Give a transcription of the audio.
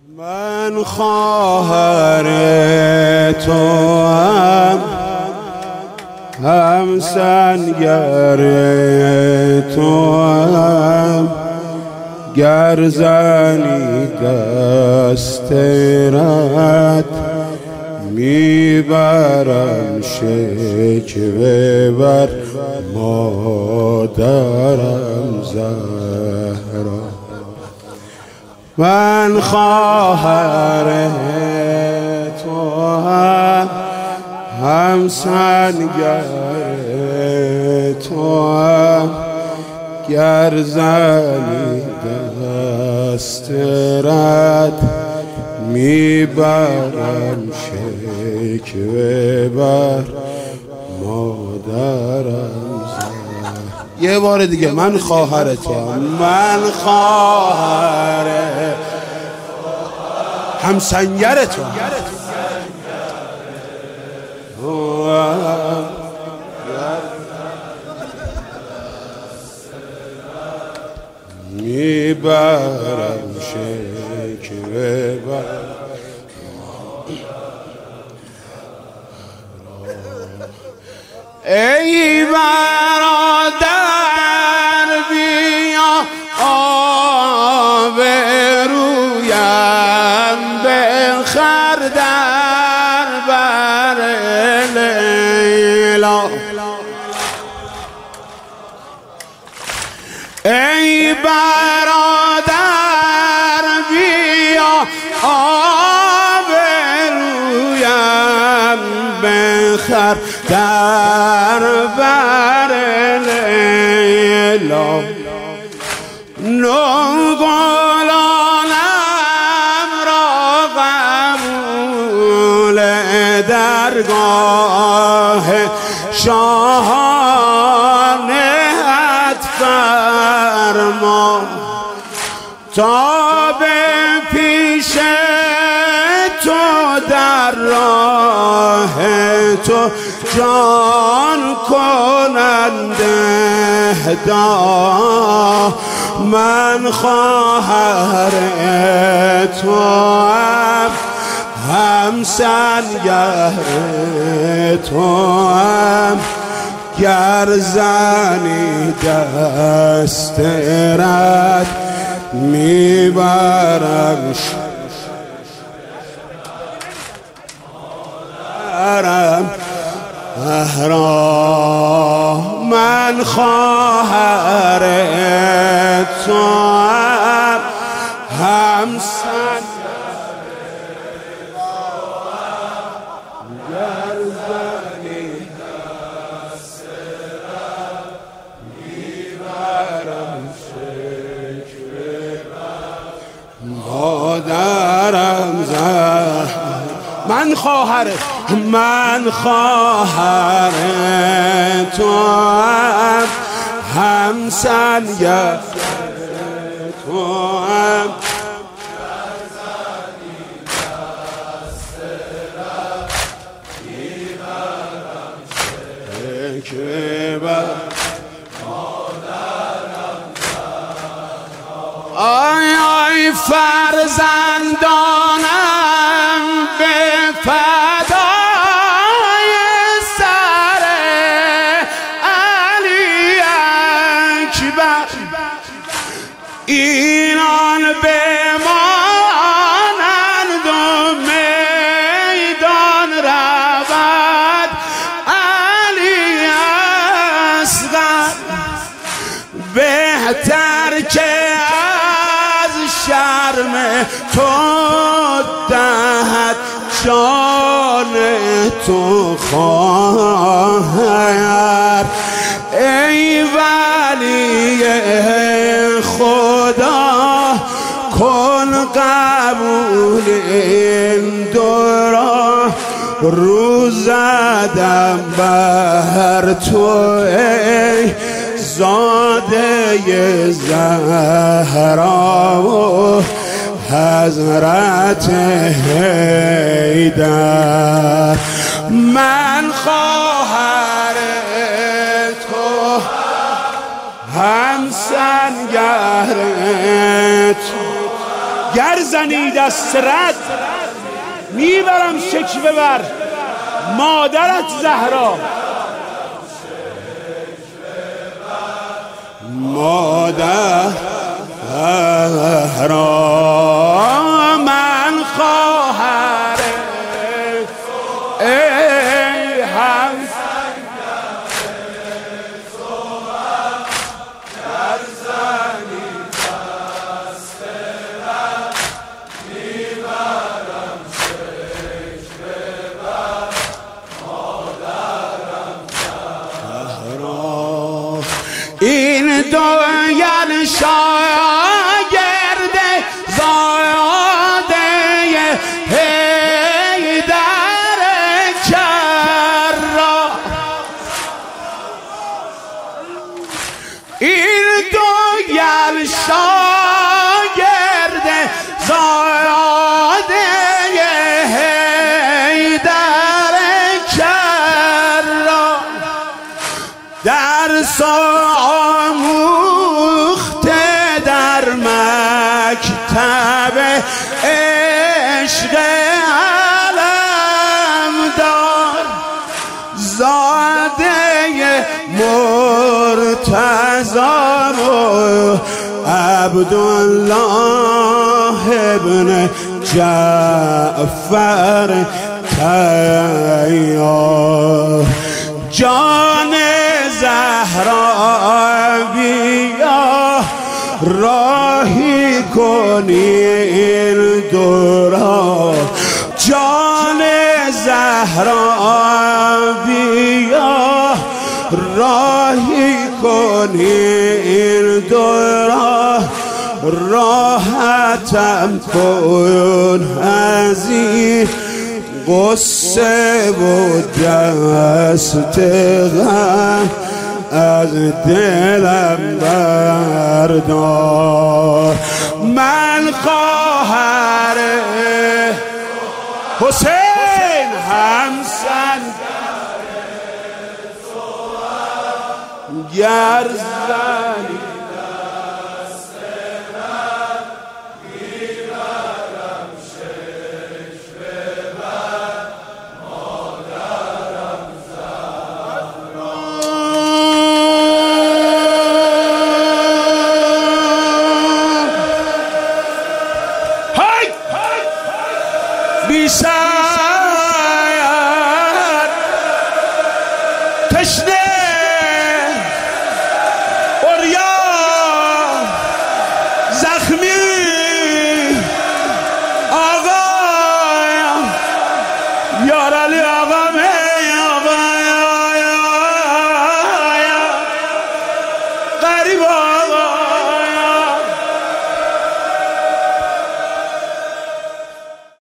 من خواهر تو هم سنگر تو گر زنی دست رد میبرم شکوه بر مادرم زهرا. من خواهر تو هم سنگر تو گر زنی دست رد میبرم شکوه بر مادرم زهرا. یه بار دیگه من خواهر تو من خواهر هم سنگر تو میبرم شکوه بر. ای برادر بیا آب رویم بخر در بر لیلا. ای برادر بیا آب رویم بخر در بر لیلا. نوگلانم را قبول درگاه شاهانت فرما تا به پیش تو در راه تو جان کننده دا. من خواهر تو هم سنگر تو گر زنی دست رد میبرم زهرا. من خواهر تو هم سنگر گر زنی دست رد میبرم شکوه بر مادرم زهرا. من خواهر تو هم سنگر تو گر زنی دست رد میبرم شکوه بر مادرم زهرا. آی آی فرزندانم به فدای سر علی اکبر اینان بمانند و میدان رود علی اصغر. بهتر که از شرم تو دهد جان تو خواهر. ای ولی خدا کن قبول این دورا. روز زدم بر تو ای زاده زهرا و حضرت حیدر. من خواهر تو هم سنگر تو گر زنی دست رد میبرم شکوه بر مادرت زهرا. مادر زهرا من خواهر ای هم گر زنی دست رد میبرم شکوه بر مادرم زهرا. این دویل شاگرد زاده حیدر کرا. این دویل شاگرد زاده حیدر کرا. درس آموخته در مکتب عشق علمدار. زاده مرتضی و عبدالله ابن جعفر تیار. جان زهرا بیا راهی کنی این دورا. جان زهرا بیا راهی کنی این دورا. راحتم کن از این غصه و دست غم از دلم بردار. من خواهر حسین همسن گر زنی دست رد میبرم شکوه بر مادرم زهرا. های بی سر تشنه یار علی آقا